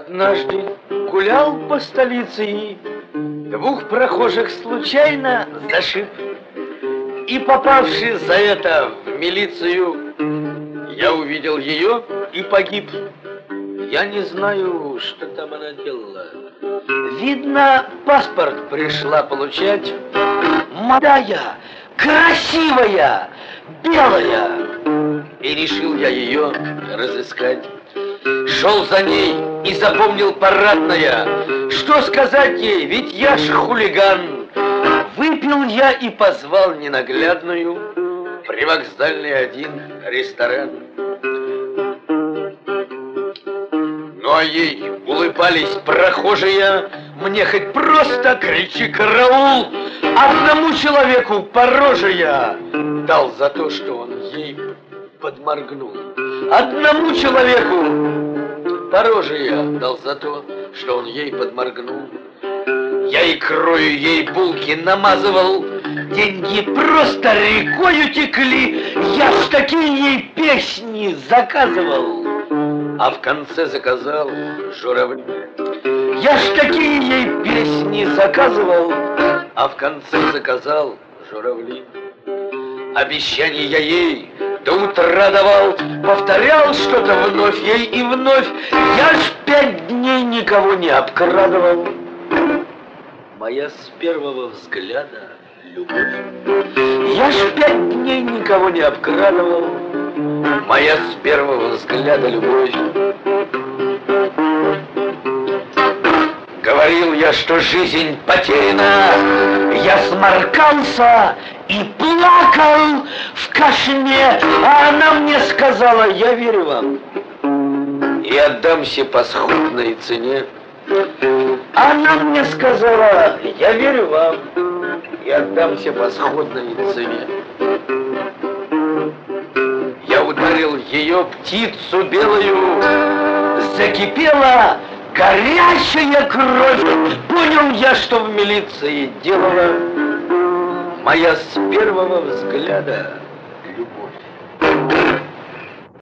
Однажды гулял по столице и двух прохожих случайно зашиб. И попавший за это в милицию, я увидел ее и погиб. Я не знаю, что там она делала. Видно, паспорт пришла получать. Молодая, красивая, белая. И решил я ее разыскать. Шел за ней и запомнил парадное. Что сказать ей, ведь я ж хулиган. Выпил я и позвал ненаглядную в привокзальный один ресторан. Ну а ей улыбались прохожие. Мне хоть просто кричи караул. Одному человеку по роже я дал за то, что он ей подморгнул. Одному человеку по роже я дал за то, что он ей подморгнул. Я икрою ей булки намазывал, деньги просто рекою текли. Я ж такие ей песни заказывал, а в конце заказал журавли. Я ж такие ей песни заказывал, а в конце заказал журавли. Обещания я ей до утра давал, повторял что-то вновь ей и вновь. Я ж 5 дней никого не обкрадывал. Моя с первого взгляда любовь. Я ж 5 дней никого не обкрадывал. Моя с первого взгляда любовь. Говорил я, что жизнь потеряна. Я сморкался и плакал в кашине, а она мне сказала: я верю вам и отдамся по сходной цене. Она мне сказала: я верю вам и отдамся по сходной цене. Я ударил ее птицу белую, закипела горячая кровь. Понял я, что в милиции делала моя с первого взгляда любовь.